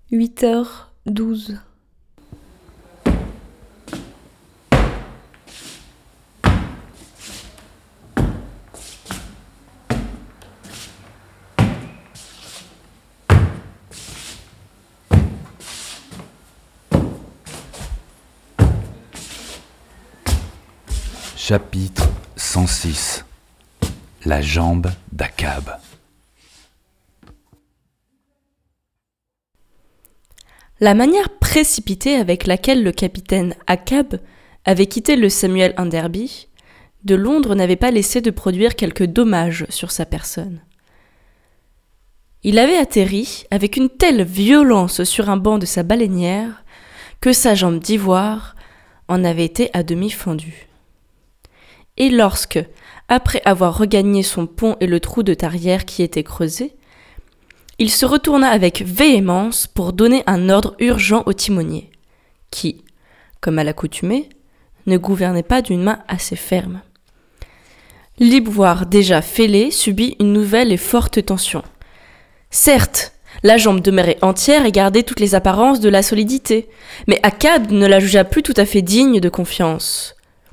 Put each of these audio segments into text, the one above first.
8h12. Chapitre 106. La jambe d'Akab. La manière précipitée avec laquelle le capitaine Akab avait quitté le Samuel Enderby de Londres n'avait pas laissé de produire quelques dommages sur sa personne. Il avait atterri avec une telle violence sur un banc de sa baleinière que sa jambe d'ivoire en avait été à demi fendue. Et lorsque, après avoir regagné son pont et le trou de tarière qui était creusé, il se retourna avec véhémence pour donner un ordre urgent au timonier, qui, comme à l'accoutumée, ne gouvernait pas d'une main assez ferme. L'ivoire déjà fêlé subit une nouvelle et forte tension. Certes, la jambe demeurait entière et gardait toutes les apparences de la solidité, mais Akab ne la jugea plus tout à fait digne de confiance.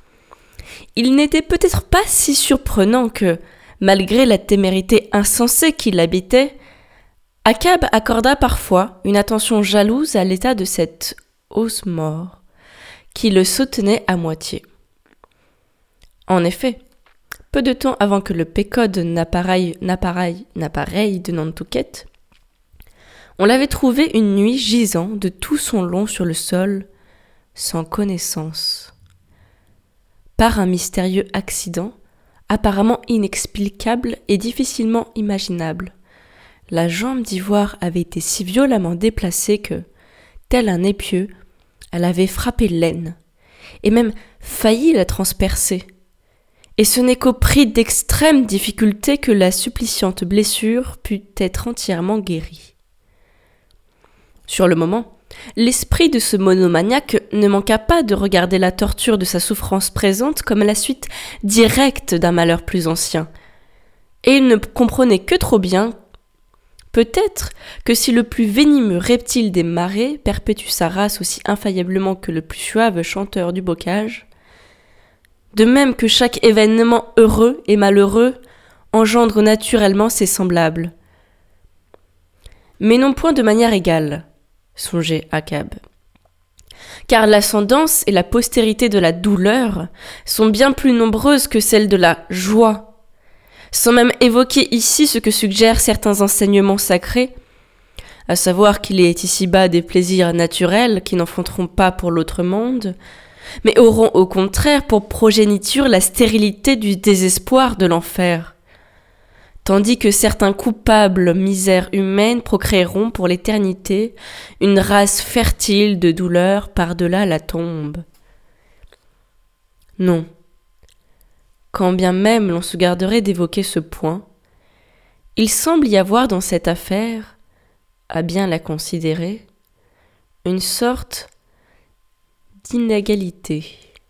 Il n'était peut-être pas si surprenant que, malgré la témérité insensée qui l'habitait, Akab accorda parfois une attention jalouse à l'état de cette os mort, qui le soutenait à moitié. En effet, peu de temps avant que le Pécode n'appareille de Nantucket, on l'avait trouvé une nuit gisant de tout son long sur le sol, sans connaissance. Par un mystérieux accident, apparemment inexplicable et difficilement imaginable, la jambe d'ivoire avait été si violemment déplacée que, tel un épieu, elle avait frappé l'aine, et même failli la transpercer. Et ce n'est qu'au prix d'extrêmes difficultés que la suppliciante blessure put être entièrement guérie. Sur le moment, l'esprit de ce monomaniaque ne manqua pas de regarder la torture de sa souffrance présente comme la suite directe d'un malheur plus ancien. Et il ne comprenait que trop bien, peut-être, que si le plus venimeux reptile des marais perpétue sa race aussi infailliblement que le plus suave chanteur du bocage, de même que chaque événement heureux et malheureux engendre naturellement ses semblables. Mais non point de manière égale, songeait Akab. Car l'ascendance et la postérité de la douleur sont bien plus nombreuses que celles de la joie. Sans même évoquer ici ce que suggèrent certains enseignements sacrés, à savoir qu'il est ici-bas des plaisirs naturels qui n'enfanteront pas pour l'autre monde, mais auront au contraire pour progéniture la stérilité du désespoir de l'enfer, tandis que certains coupables misères humaines procréeront pour l'éternité une race fertile de douleurs par-delà la tombe. Non, quand bien même l'on se garderait d'évoquer ce point, il semble y avoir dans cette affaire, à bien la considérer, une sorte d'inégalité.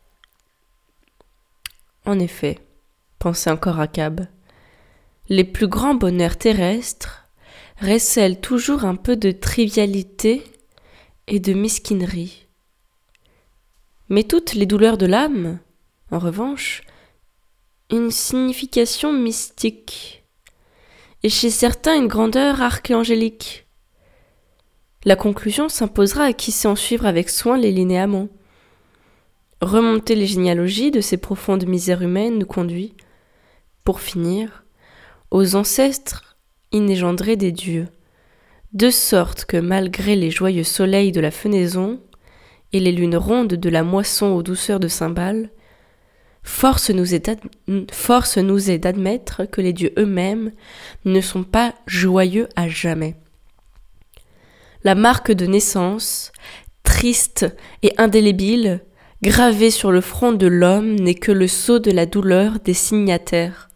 En effet, pensait encore Akab, les plus grands bonheurs terrestres recèlent toujours un peu de trivialité et de mesquinerie. Mais toutes les douleurs de l'âme, en revanche, une signification mystique, et chez certains une grandeur archangélique. La conclusion s'imposera à qui sait en suivre avec soin les linéaments. Remonter les généalogies de ces profondes misères humaines nous conduit, pour finir, aux ancêtres inégendrés des dieux, de sorte que malgré les joyeux soleils de la fenaison et les lunes rondes de la moisson aux douceurs de cymbales, force nous est d'admettre que les dieux eux-mêmes ne sont pas joyeux à jamais. La marque de naissance, triste et indélébile, gravée sur le front de l'homme, n'est que le sceau de la douleur des signataires.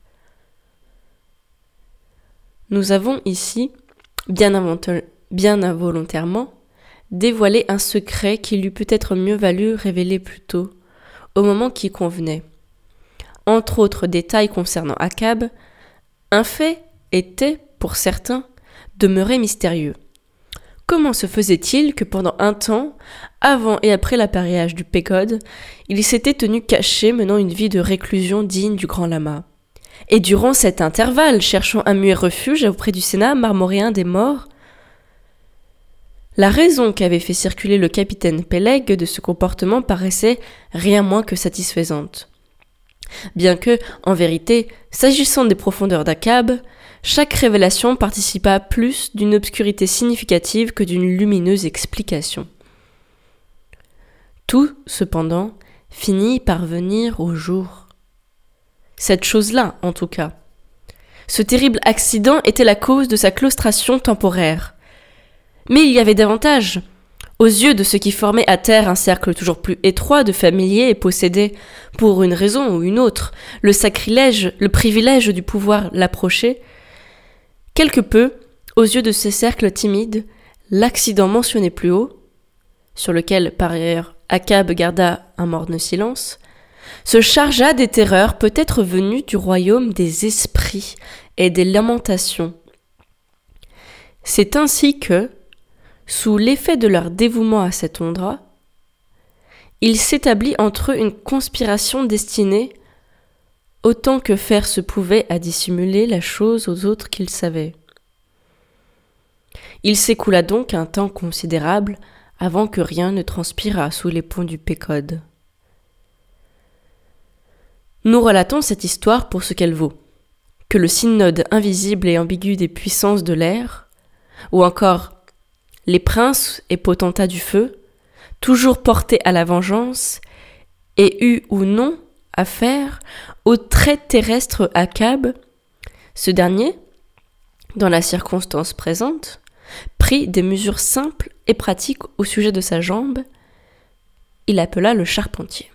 Nous avons ici, bien involontairement, dévoilé un secret qu'il eût peut-être mieux valu révéler plus tôt, au moment qui convenait. Entre autres détails concernant Akab, un fait était, pour certains, demeuré mystérieux. Comment se faisait-il que pendant un temps, avant et après l'appareillage du Pégode, il s'était tenu caché menant une vie de réclusion digne du grand lama? Et durant cet intervalle, cherchant un muet refuge auprès du Sénat marmoréen des morts, la raison qu'avait fait circuler le capitaine Peleg de ce comportement paraissait rien moins que satisfaisante. Bien que, en vérité, s'agissant des profondeurs d'Akab, chaque révélation participa plus d'une obscurité significative que d'une lumineuse explication. Tout, cependant, finit par venir au jour. Cette chose-là, en tout cas. Ce terrible accident était la cause de sa claustration temporaire. Mais il y avait davantage. Aux yeux de ceux qui formaient à terre un cercle toujours plus étroit de familiers et possédaient, pour une raison ou une autre, le sacrilège, le privilège du pouvoir l'approcher, quelque peu, aux yeux de ces cercles timides, l'accident mentionné plus haut, sur lequel par ailleurs Akab garda un morne silence, se chargea des terreurs peut-être venues du royaume des esprits et des lamentations. C'est ainsi que, sous l'effet de leur dévouement à cet ondra, il s'établit entre eux une conspiration destinée, autant que faire se pouvait, à dissimuler la chose aux autres qu'ils savaient. Il s'écoula donc un temps considérable avant que rien ne transpirât sous les ponts du Pégode. Nous relatons cette histoire pour ce qu'elle vaut, que le synode invisible et ambigu des puissances de l'air, ou encore les princes et potentats du feu, toujours portés à la vengeance, et eus ou non affaire au très terrestre Akab, ce dernier, dans la circonstance présente, prit des mesures simples et pratiques au sujet de sa jambe. Il appela le charpentier.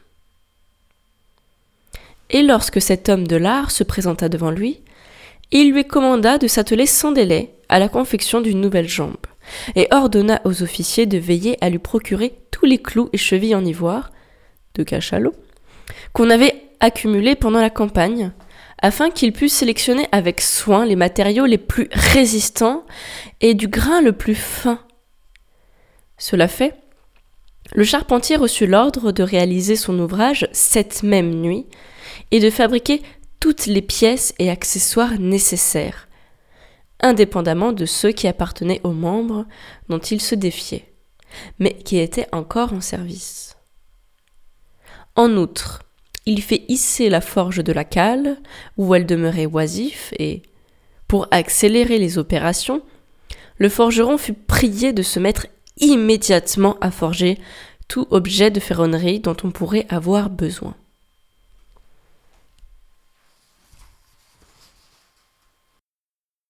Et lorsque cet homme de l'art se présenta devant lui, il lui commanda de s'atteler sans délai à la confection d'une nouvelle jambe, et ordonna aux officiers de veiller à lui procurer tous les clous et chevilles en ivoire, de cachalot, qu'on avait accumulés pendant la campagne, afin qu'il pût sélectionner avec soin les matériaux les plus résistants et du grain le plus fin. Cela fait, le charpentier reçut l'ordre de réaliser son ouvrage cette même nuit et de fabriquer toutes les pièces et accessoires nécessaires, indépendamment de ceux qui appartenaient aux membres dont il se défiait, mais qui étaient encore en service. En outre, il fait hisser la forge de la cale, où elle demeurait oisive, et, pour accélérer les opérations, le forgeron fut prié de se mettre immédiatement à forger tout objet de ferronnerie dont on pourrait avoir besoin.